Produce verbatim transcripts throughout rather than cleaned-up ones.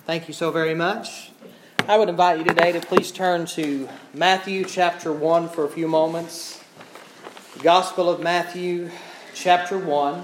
Thank you so very much. I would invite you today to please turn to Matthew chapter one for a few moments. The Gospel of Matthew chapter one.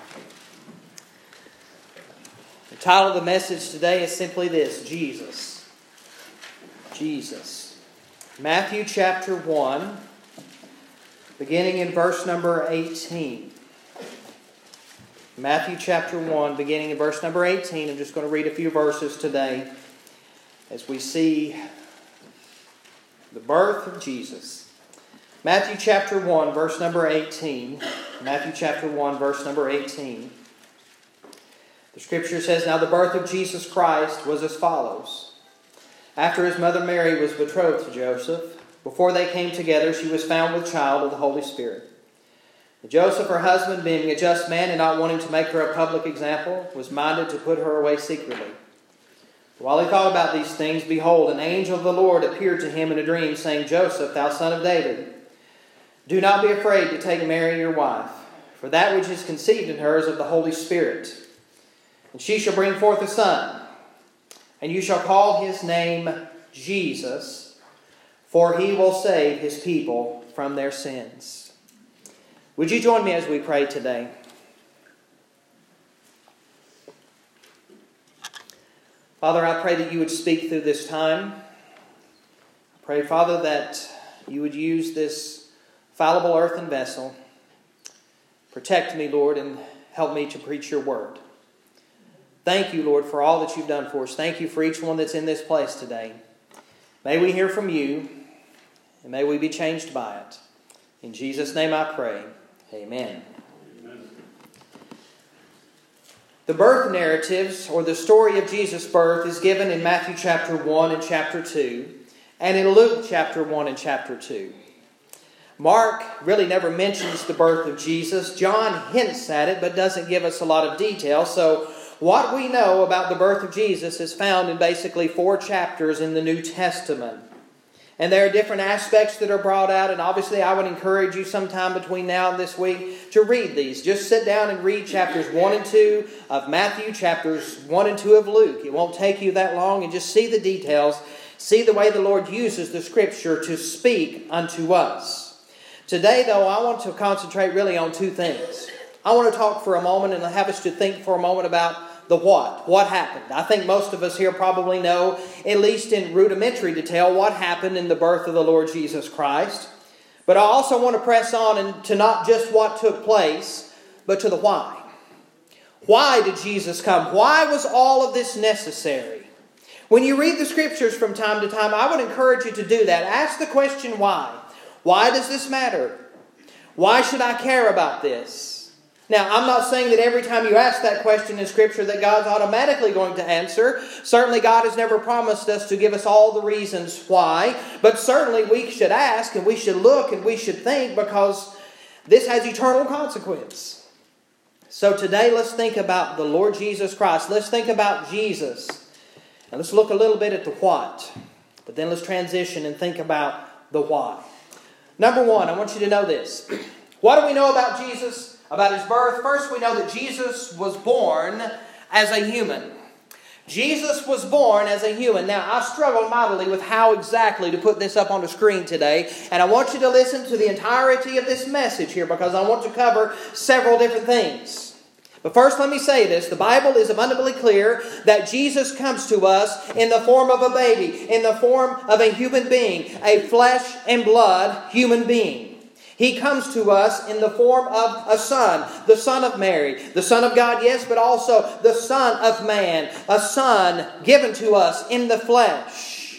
The title of the message today is simply this: Jesus. Jesus. Matthew chapter one, beginning in verse number eighteen. Matthew chapter one, beginning in verse number eighteen. I'm just going to read a few verses today as we see the birth of Jesus. Matthew chapter one, verse number eighteen. Matthew chapter one, verse number eighteen. The Scripture says, "Now the birth of Jesus Christ was as follows. After his mother Mary was betrothed to Joseph, before they came together, she was found with child of the Holy Spirit. Joseph, her husband, being a just man and not wanting to make her a public example, was minded to put her away secretly. While he thought about these things, behold, an angel of the Lord appeared to him in a dream, saying, Joseph, thou son of David, do not be afraid to take Mary your wife, for that which is conceived in her is of the Holy Spirit. And she shall bring forth a son, and you shall call his name Jesus, for he will save his people from their sins." Would you join me as we pray today? Father, I pray that you would speak through this time. I pray, Father, that you would use this fallible earthen vessel. Protect me, Lord, and help me to preach your word. Thank you, Lord, for all that you've done for us. Thank you for each one that's in this place today. May we hear from you, and may we be changed by it. In Jesus' name I pray. Amen. Amen. The birth narratives, or the story of Jesus' birth, is given in Matthew chapter one and chapter two, and in Luke chapter one and chapter two. Mark really never mentions the birth of Jesus. John hints at it, but doesn't give us a lot of detail. So what we know about the birth of Jesus is found in basically four chapters in the New Testament. And there are different aspects that are brought out, and obviously I would encourage you sometime between now and this week to read these. Just sit down and read chapters one and two of Matthew, chapters one and two of Luke. It won't take you that long, and just see the details. See the way the Lord uses the Scripture to speak unto us. Today, though, I want to concentrate really on two things. I want to talk for a moment and have us to think for a moment about the what. What happened? I think most of us here probably know, at least in rudimentary detail, what happened in the birth of the Lord Jesus Christ. But I also want to press on and to not just what took place, but to the why. Why did Jesus come? Why was all of this necessary? When you read the Scriptures from time to time, I would encourage you to do that. Ask the question why. Why does this matter? Why should I care about this? Now, I'm not saying that every time you ask that question in Scripture that God's automatically going to answer. Certainly God has never promised us to give us all the reasons why. But certainly we should ask and we should look and we should think, because this has eternal consequence. So today let's think about the Lord Jesus Christ. Let's think about Jesus. And let's look a little bit at the what. But then let's transition and think about the why. Number one, I want you to know this. What do we know about Jesus? About his birth? First, we know that Jesus was born as a human. Jesus was born as a human. Now, I struggle mightily with how exactly to put this up on the screen today. And I want you to listen to the entirety of this message here, because I want to cover several different things. But first, let me say this. The Bible is abundantly clear that Jesus comes to us in the form of a baby, in the form of a human being, a flesh and blood human being. He comes to us in the form of a son, the Son of Mary, the Son of God, yes, but also the Son of Man, a son given to us in the flesh.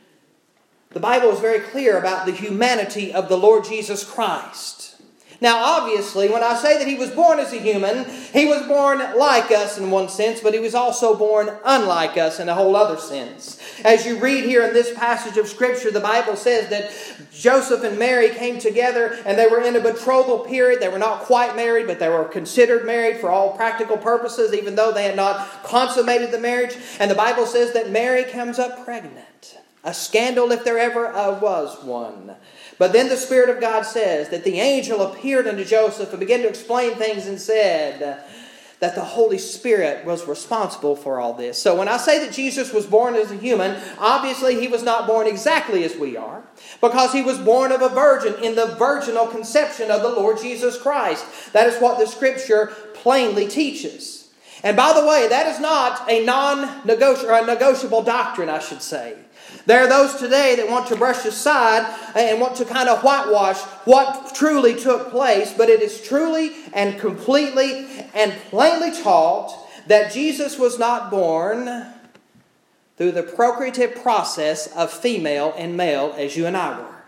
The Bible is very clear about the humanity of the Lord Jesus Christ. Now, obviously, when I say that He was born as a human, He was born like us in one sense, but He was also born unlike us in a whole other sense. As you read here in this passage of Scripture, the Bible says that Joseph and Mary came together and they were in a betrothal period. They were not quite married, but they were considered married for all practical purposes, even though they had not consummated the marriage. And the Bible says that Mary comes up pregnant. A scandal if there ever uh, was one. But then the Spirit of God says that the angel appeared unto Joseph and began to explain things and said that the Holy Spirit was responsible for all this. So when I say that Jesus was born as a human, obviously he was not born exactly as we are, because he was born of a virgin in the virginal conception of the Lord Jesus Christ. That is what the Scripture plainly teaches. And by the way, that is not a non-negotiable, or a negotiable doctrine, I should say. There are those today that want to brush aside and want to kind of whitewash what truly took place, but it is truly and completely and plainly taught that Jesus was not born through the procreative process of female and male as you and I were.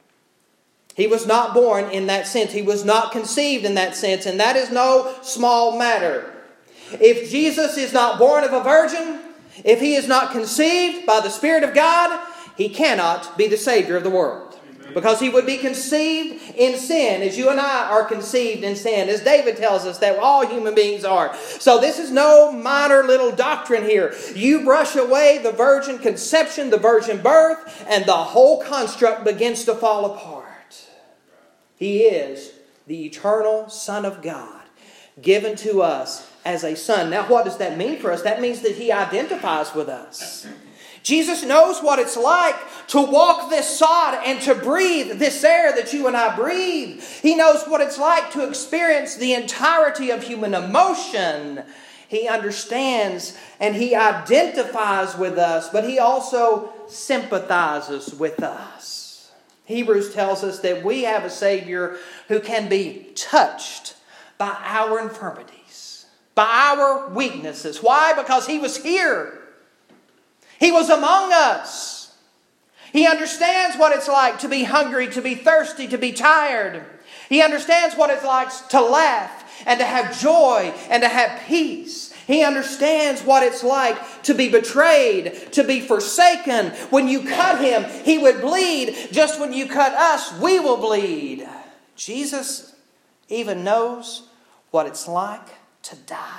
He was not born in that sense. He was not conceived in that sense, and that is no small matter. If Jesus is not born of a virgin, if he is not conceived by the Spirit of God, he cannot be the Savior of the world. Amen. Because he would be conceived in sin, as you and I are conceived in sin, as David tells us that all human beings are. So this is no minor little doctrine here. You brush away the virgin conception, the virgin birth, and the whole construct begins to fall apart. He is the eternal Son of God, given to us as a son. Now, what does that mean for us? That means that he identifies with us. Jesus knows what it's like to walk this sod and to breathe this air that you and I breathe. He knows what it's like to experience the entirety of human emotion. He understands and he identifies with us, but he also sympathizes with us. Hebrews tells us that we have a Savior who can be touched by our infirmities, by our weaknesses. Why? Because he was here. He was among us. He understands what it's like to be hungry, to be thirsty, to be tired. He understands what it's like to laugh and to have joy and to have peace. He understands what it's like to be betrayed, to be forsaken. When you cut him, he would bleed. Just when you cut us, we will bleed. Jesus even knows what it's like to die.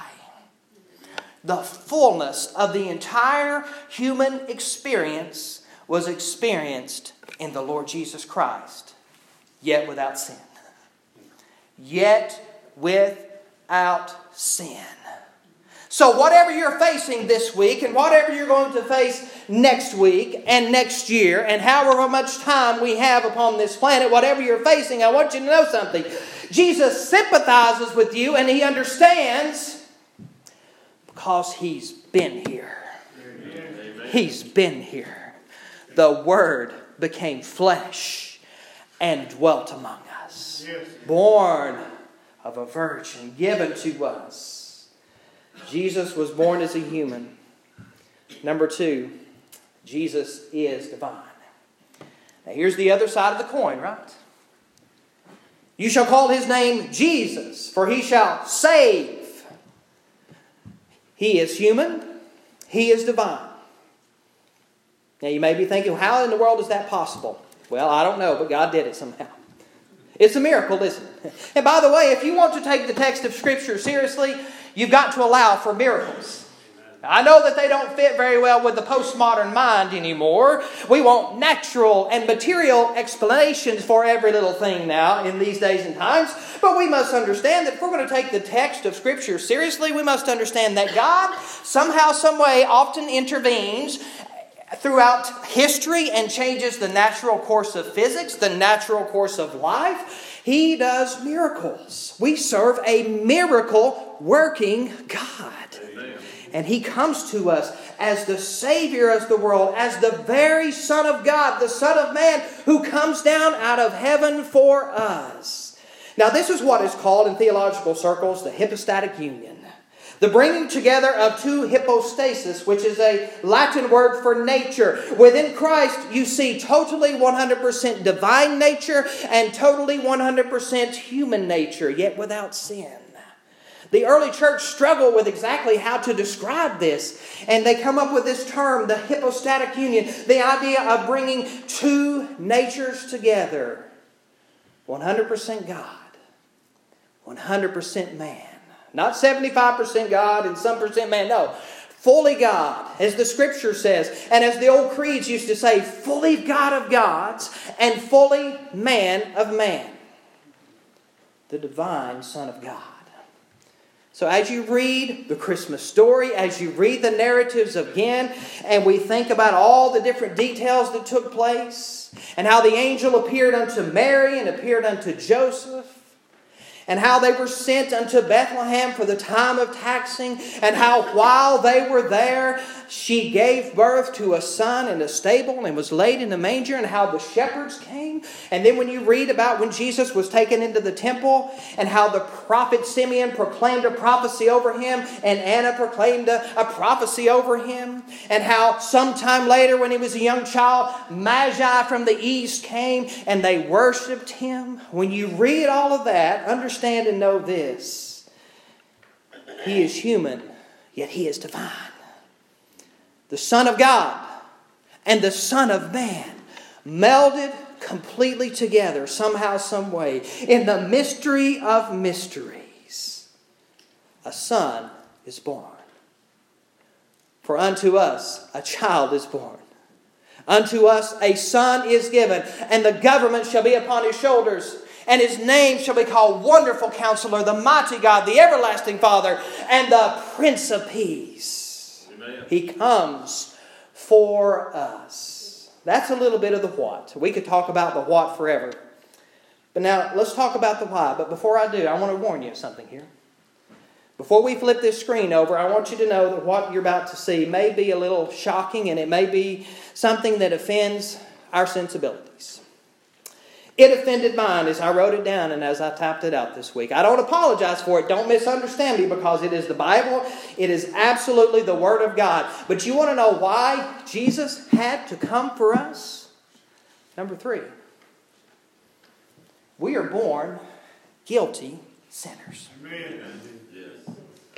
The fullness of the entire human experience was experienced in the Lord Jesus Christ, yet without sin. Yet without sin. So whatever you're facing this week and whatever you're going to face next week and next year and however much time we have upon this planet, whatever you're facing, I want you to know something. Jesus sympathizes with you and he understands because he's been here. Amen. He's been here. The Word became flesh and dwelt among us. Yes. Born of a virgin, given to us. Jesus was born as a human. Number two, Jesus is divine. Now here's the other side of the coin, right? You shall call his name Jesus, for he shall save. He is human. He is divine. Now you may be thinking, how in the world is that possible? Well, I don't know, but God did it somehow. It's a miracle, isn't it? And by the way, if you want to take the text of Scripture seriously, you've got to allow for miracles. I know that they don't fit very well with the postmodern mind anymore. We want natural and material explanations for every little thing now in these days and times. But we must understand that if we're going to take the text of Scripture seriously, we must understand that God somehow, some way, often intervenes throughout history and changes the natural course of physics, the natural course of life. He does miracles. We serve a miracle-working God. Amen. And he comes to us as the Savior of the world, as the very Son of God, the Son of Man, who comes down out of heaven for us. Now, this is what is called in theological circles the hypostatic union. The bringing together of two hypostasis, which is a Latin word for nature. Within Christ, you see totally one hundred percent divine nature and totally one hundred percent human nature, yet without sin. The early church struggled with exactly how to describe this. And they come up with this term, the hypostatic union. The idea of bringing two natures together. one hundred percent God. one hundred percent man. Not seventy-five percent God and some percent man. No. Fully God, as the Scripture says. And as the old creeds used to say, fully God of gods and fully man of man. The divine Son of God. So as you read the Christmas story, as you read the narratives again, and we think about all the different details that took place, and how the angel appeared unto Mary and appeared unto Joseph, and how they were sent unto Bethlehem for the time of taxing, and how while they were there, she gave birth to a son in a stable and was laid in a manger, and how the shepherds came. And then when you read about when Jesus was taken into the temple, and how the prophet Simeon proclaimed a prophecy over him, and Anna proclaimed a, a prophecy over him, and how sometime later when he was a young child, Magi from the east came and they worshipped him. When you read all of that, understand and know this: He is human, yet He is divine. The Son of God and the Son of Man melded completely together somehow, some way. In the mystery of mysteries, a Son is born. For unto us a child is born. Unto us a Son is given, and the government shall be upon His shoulders. And His name shall be called Wonderful Counselor, the Mighty God, the Everlasting Father, and the Prince of Peace. Amen. He comes for us. That's a little bit of the what. We could talk about the what forever. But now let's talk about the why. But before I do, I want to warn you of something here. Before we flip this screen over, I want you to know that what you're about to see may be a little shocking, and it may be something that offends our sensibilities. It offended mine as I wrote it down and as I typed it out this week. I don't apologize for it. Don't misunderstand me, because it is the Bible. It is absolutely the Word of God. But you want to know why Jesus had to come for us? Number three. We are born guilty sinners. Amen. Yes.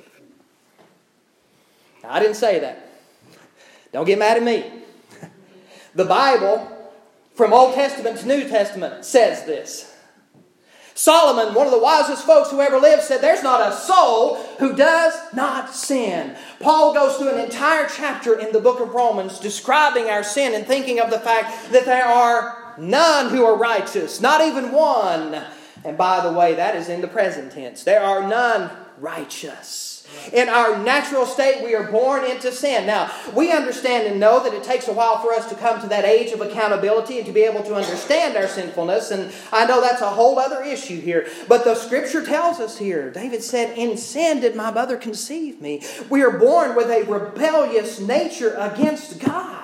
Now, I didn't say that. Don't get mad at me. The Bible, from Old Testament to New Testament, says this. Solomon, one of the wisest folks who ever lived, said there's not a soul who does not sin. Paul goes through an entire chapter in the book of Romans describing our sin and thinking of the fact that there are none who are righteous, not even one. And by the way, that is in the present tense. There are none righteous. In our natural state, we are born into sin. Now, we understand and know that it takes a while for us to come to that age of accountability and to be able to understand our sinfulness. And I know that's a whole other issue here. But the Scripture tells us here, David said, "In sin did my mother conceive me." We are born with a rebellious nature against God.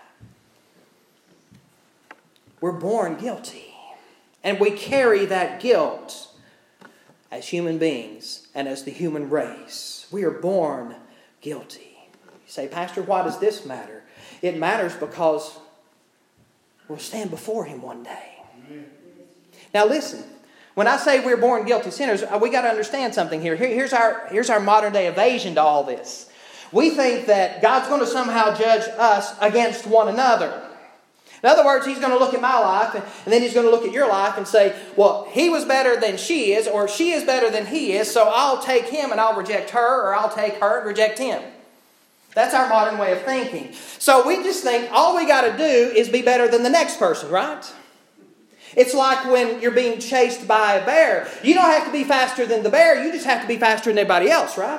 We're born guilty. And we carry that guilt as human beings and as the human race. We are born guilty. You say, "Pastor, why does this matter?" It matters because we'll stand before Him one day. Amen. Now listen, when I say we're born guilty sinners, we got to understand something here. here. Here's our, here's our modern day evasion to all this. We think that God's going to somehow judge us against one another. In other words, He's going to look at my life, and then He's going to look at your life and say, well, he was better than she is, or she is better than he is, so I'll take him and I'll reject her, or I'll take her and reject him. That's our modern way of thinking. So we just think all we got to do is be better than the next person, right? It's like when you're being chased by a bear. You don't have to be faster than the bear, you just have to be faster than everybody else, right?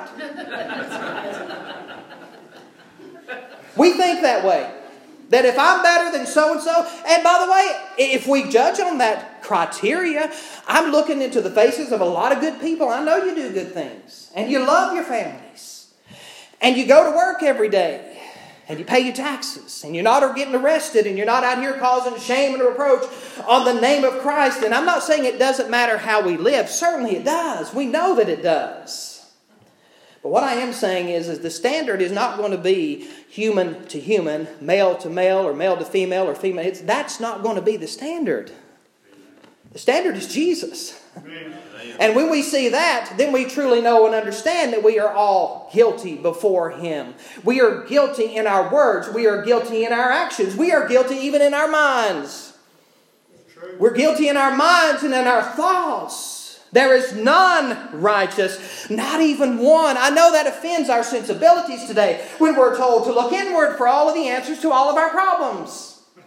We think that way. That if I'm better than so-and-so, and by the way, if we judge on that criteria, I'm looking into the faces of a lot of good people. I know you do good things. And you love your families. And you go to work every day. And you pay your taxes. And you're not getting arrested. And you're not out here causing shame and reproach on the name of Christ. And I'm not saying it doesn't matter how we live. Certainly it does. We know that it does. But what I am saying is, is the standard is not going to be human to human, male to male, or male to female, or female. It's, that's not going to be the standard. The standard is Jesus. Amen. And when we see that, then we truly know and understand that we are all guilty before Him. We are guilty in our words. We are guilty in our actions. We are guilty even in our minds. We're guilty in our minds and in our thoughts. There is none righteous, not even one. I know that offends our sensibilities today when we're told to look inward for all of the answers to all of our problems.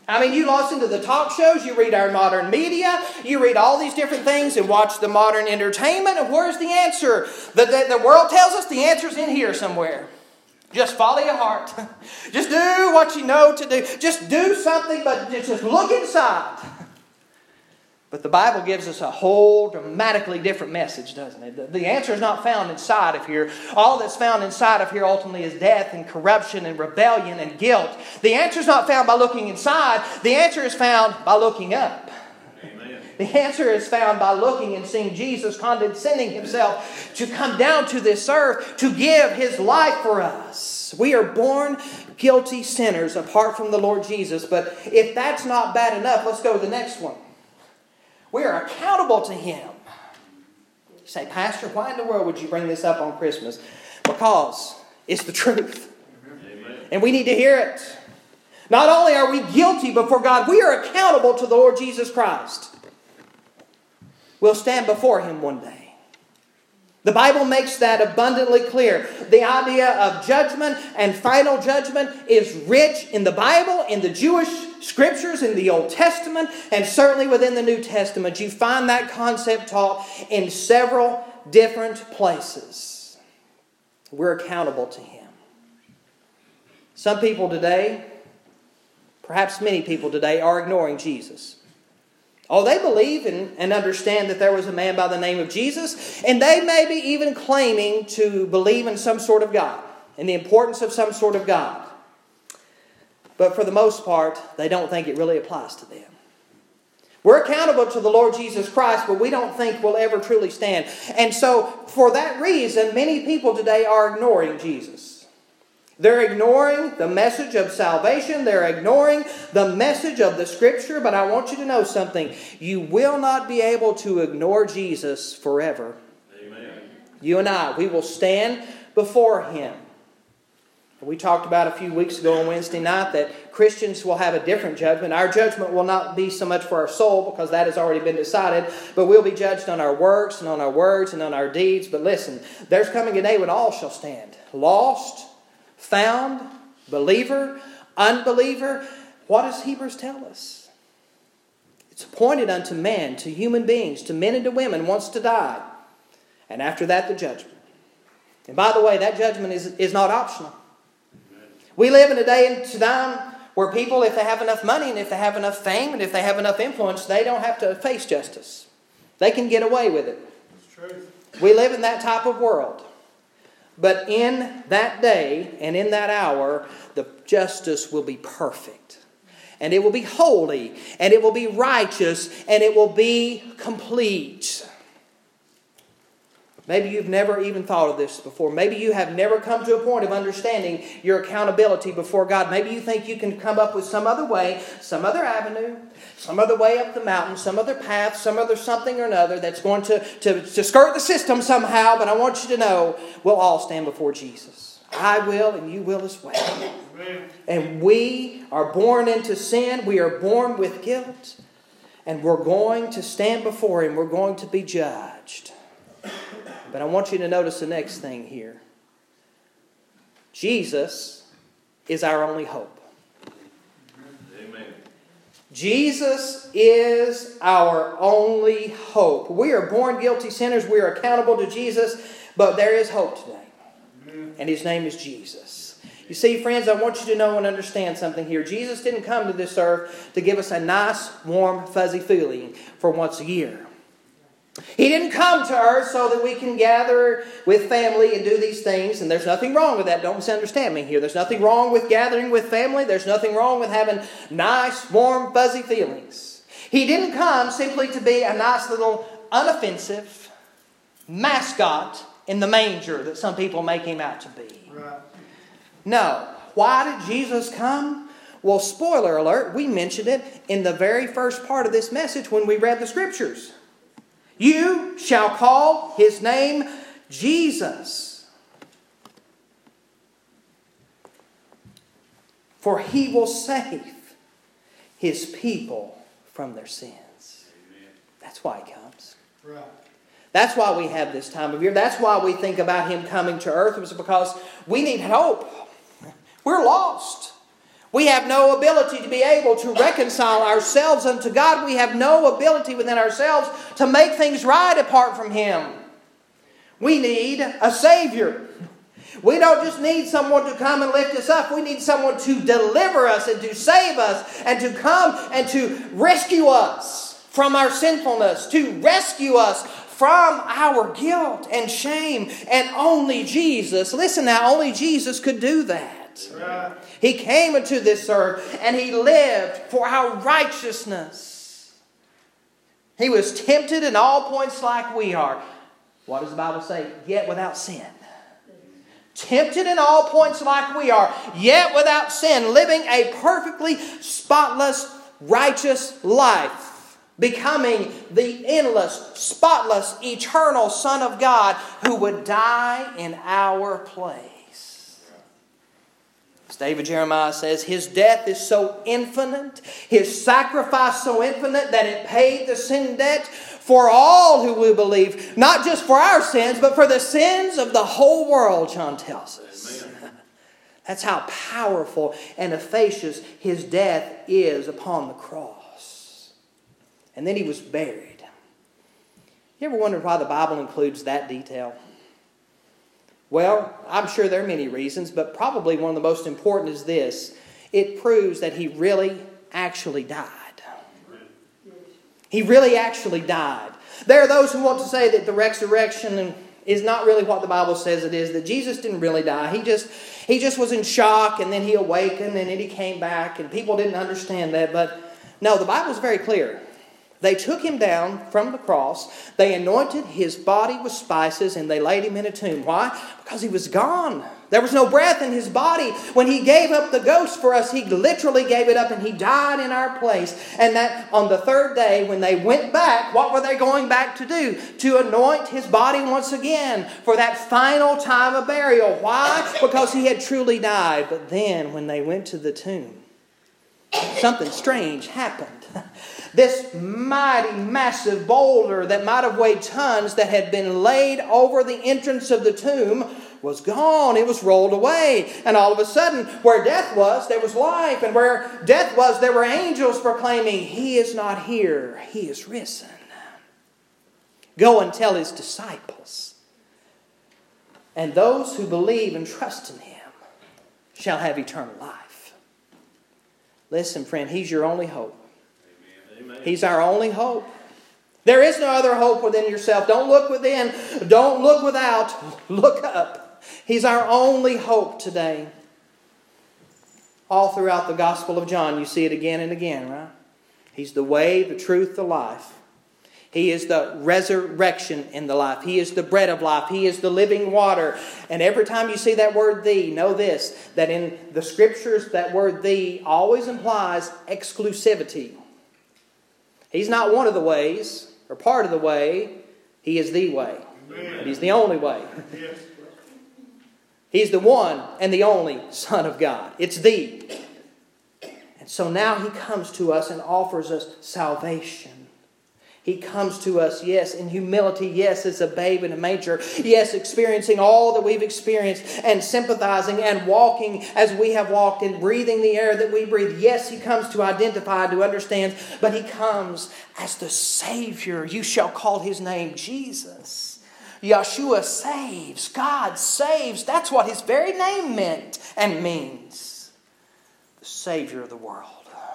I mean, you listen to the talk shows, you read our modern media, you read all these different things and watch the modern entertainment, and where's the answer? The, the, the world tells us the answer's in here somewhere. Just follow your heart. Just do what you know to do. Just do something, but just look inside. But the Bible gives us a whole dramatically different message, doesn't it? The answer is not found inside of here. All that's found inside of here ultimately is death and corruption and rebellion and guilt. The answer is not found by looking inside. The answer is found by looking up. Amen. The answer is found by looking and seeing Jesus condescending Himself to come down to this earth to give His life for us. We are born guilty sinners apart from the Lord Jesus. But if that's not bad enough, let's go to the next one. We are accountable to Him. You say, Pastor, why in the world would you bring this up on Christmas? Because it's the truth. Amen. And we need to hear it. Not only are we guilty before God, we are accountable to the Lord Jesus Christ. We'll stand before Him one day. The Bible makes that abundantly clear. The idea of judgment and final judgment is rich in the Bible, in the Jewish Scriptures, in the Old Testament, and certainly within the New Testament. You find that concept taught in several different places. We're accountable to Him. Some people today, perhaps many people today, are ignoring Jesus. Oh, they believe and, and understand that there was a man by the name of Jesus, and they may be even claiming to believe in some sort of God, and the importance of some sort of God. But for the most part, they don't think it really applies to them. We're accountable to the Lord Jesus Christ, but we don't think we'll ever truly stand. And so, for that reason, many people today are ignoring Jesus. They're ignoring the message of salvation. They're ignoring the message of the Scripture. But I want you to know something. You will not be able to ignore Jesus forever. Amen. You and I, we will stand before Him. We talked about a few weeks ago on Wednesday night that Christians will have a different judgment. Our judgment will not be so much for our soul, because that has already been decided, but we'll be judged on our works and on our words and on our deeds. But listen, there's coming a day when all shall stand. Lost, found, believer, unbeliever. What does Hebrews tell us? It's appointed unto men, to human beings, to men and to women, once to die. And after that, the judgment. And by the way, that judgment is, is not optional. We live in a day and time where people, if they have enough money and if they have enough fame and if they have enough influence, they don't have to face justice. They can get away with it. That's true. We live in that type of world. But in that day and in that hour, the justice will be perfect. And it will be holy. And it will be righteous. And it will be complete. Maybe you've never even thought of this before. Maybe you have never come to a point of understanding your accountability before God. Maybe you think you can come up with some other way, some other avenue, some other way up the mountain, some other path, some other something or another that's going to, to, to skirt the system somehow. But I want you to know, we'll all stand before Jesus. I will, and you will as well. And we are born into sin. We are born with guilt. And we're going to stand before Him. We're going to be judged. But I want you to notice the next thing here. Jesus is our only hope. Amen. Jesus is our only hope. We are born guilty sinners. We are accountable to Jesus. But there is hope today. Amen. And His name is Jesus. You see, friends, I want you to know and understand something here. Jesus didn't come to this earth to give us a nice, warm, fuzzy feeling for once a year. He didn't come to earth so that we can gather with family and do these things. And there's nothing wrong with that. Don't misunderstand me here. There's nothing wrong with gathering with family. There's nothing wrong with having nice, warm, fuzzy feelings. He didn't come simply to be a nice little unoffensive mascot in the manger that some people make Him out to be. Right. No. Why did Jesus come? Well, spoiler alert, we mentioned it in the very first part of this message when we read the Scriptures. You shall call His name Jesus, for He will save His people from their sins. Amen. That's why He comes. Right. That's why we have this time of year. That's why we think about Him coming to earth. It was because we need hope. We're lost. We have no ability to be able to reconcile ourselves unto God. We have no ability within ourselves to make things right apart from Him. We need a Savior. We don't just need someone to come and lift us up. We need someone to deliver us and to save us and to come and to rescue us from our sinfulness, to rescue us from our guilt and shame. And only Jesus, listen now, only Jesus could do that. Right. He came into this earth and He lived for our righteousness. He was tempted in all points like we are. What does the Bible say? Yet without sin. Tempted in all points like we are, yet without sin, living a perfectly spotless, righteous life, becoming the endless, spotless, eternal Son of God who would die in our place. As David Jeremiah says, His death is so infinite, His sacrifice so infinite that it paid the sin debt for all who will believe, not just for our sins, but for the sins of the whole world, John tells us. Amen. That's how powerful and efficacious His death is upon the cross. And then He was buried. You ever wondered why the Bible includes that detail? Well, I'm sure there are many reasons, but probably one of the most important is this. It proves that He really actually died. He really actually died. There are those who want to say that the resurrection is not really what the Bible says it is, that Jesus didn't really die. He just, he just was in shock and then He awakened and then He came back and people didn't understand that. But no, the Bible is very clear. They took Him down from the cross. They anointed His body with spices and they laid Him in a tomb. Why? Because He was gone. There was no breath in His body. When He gave up the ghost for us, He literally gave it up and He died in our place. And that on the third day, when they went back, what were they going back to do? To anoint His body once again for that final time of burial. Why? Because He had truly died. But then when they went to the tomb, something strange happened. This mighty, massive boulder that might have weighed tons that had been laid over the entrance of the tomb was gone. It was rolled away. And all of a sudden, where death was, there was life. And where death was, there were angels proclaiming, He is not here. He is risen. Go and tell His disciples. And those who believe and trust in Him shall have eternal life. Listen, friend, He's your only hope. Amen. He's our only hope. There is no other hope within yourself. Don't look within. Don't look without. Look up. He's our only hope today. All throughout the Gospel of John, you see it again and again, right? He's the way, the truth, the life. He is the resurrection in the life. He is the bread of life. He is the living water. And every time you see that word "the," know this, that in the Scriptures, that word "the" always implies exclusivity. He's not one of the ways or part of the way. He is the way. Amen. He's the only way. Yes. He's the one and the only Son of God. It's the. And so now He comes to us and offers us salvation. He comes to us, yes, in humility, yes, as a babe in a manger, yes, experiencing all that we've experienced and sympathizing and walking as we have walked and breathing the air that we breathe. Yes, He comes to identify, to understand, but He comes as the Savior. You shall call His name Jesus. Yeshua saves. God saves. That's what His very name meant and means. The Savior of the world.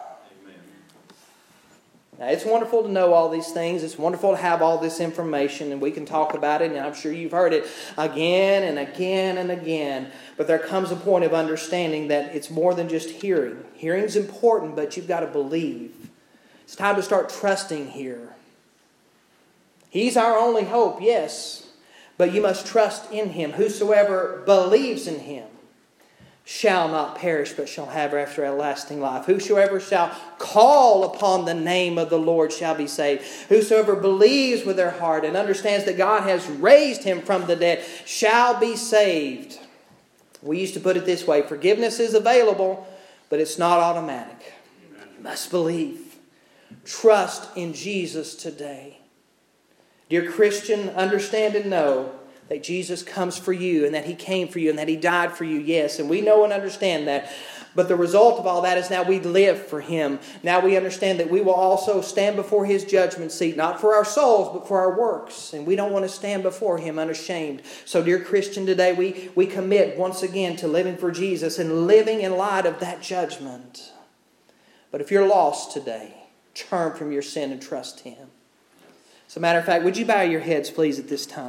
Now, it's wonderful to know all these things. It's wonderful to have all this information, and we can talk about it, and I'm sure you've heard it again and again and again. But there comes a point of understanding that it's more than just hearing. Hearing's important, but you've got to believe. It's time to start trusting here. He's our only hope, yes, but you must trust in Him. Whosoever believes in Him shall not perish, but shall have everlasting life. Whosoever shall call upon the name of the Lord shall be saved. Whosoever believes with their heart and understands that God has raised him from the dead shall be saved. We used to put it this way: forgiveness is available, but it's not automatic. You must believe. Trust in Jesus today. Dear Christian, understand and know that Jesus comes for you and that He came for you and that He died for you, yes. And we know and understand that. But the result of all that is now we live for Him. Now we understand that we will also stand before His judgment seat, not for our souls, but for our works. And we don't want to stand before Him unashamed. So, dear Christian, today we, we commit once again to living for Jesus and living in light of that judgment. But if you're lost today, turn from your sin and trust Him. As a matter of fact, would you bow your heads, please, at this time?